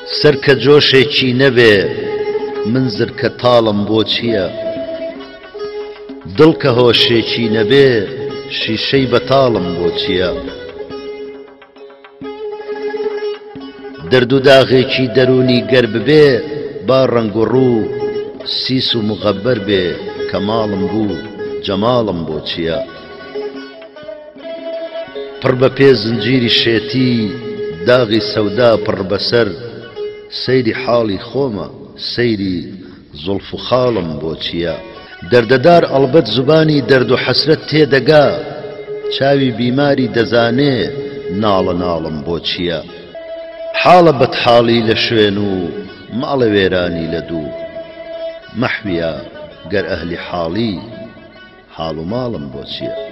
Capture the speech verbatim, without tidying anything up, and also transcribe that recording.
سەرکە جۆشێکی نەبێ من زرکە تاڵم بۆ چییە؟ دڵ کە هۆشێکی نەبێ شیشەی بەتاڵم بۆ چییە؟ دەرد و داغێکی دەرونی گەر ببێ با ڕەنگ و ڕوو سیس و مغەبەر بێ کەماڵم بوو جەماڵم بۆ چییە؟ پڕ بە پێ زنجیری شێتی داغی سەودا پڕ بەسەر سەیری حاڵی خۆمە سەیری زوڵف و خاڵم بۆ چییە؟ دەردەدار ئەڵبەت زوبانی دەرد و حەسرەت تێدەگا چاوی بیماری دەزانێ ناڵە ناڵم بۆ چییە؟ حاڵە بەدحاڵی لە شوێن و ماڵە وێرانی لە دوو مەحویە گەر ئەهلی حاڵی حاڵ و ماڵم بۆ چییە؟